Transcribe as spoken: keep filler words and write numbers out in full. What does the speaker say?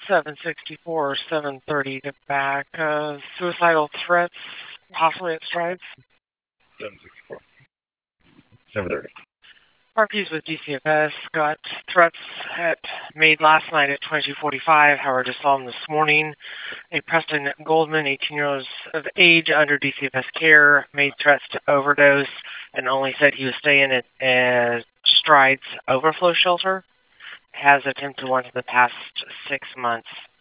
seven sixty-four, seven thirty to back. Uh, suicidal threats, possibly at Strides. seven sixty-four. seven thirty. Marquis with D C F S got threats at, made last night at twenty-two forty-five. However, just saw him this morning. A Preston Goldman, eighteen years of age, under D C F S care, made threats to overdose and only said he was staying at uh, Strides Overflow Shelter. Has attempted one in the past six months.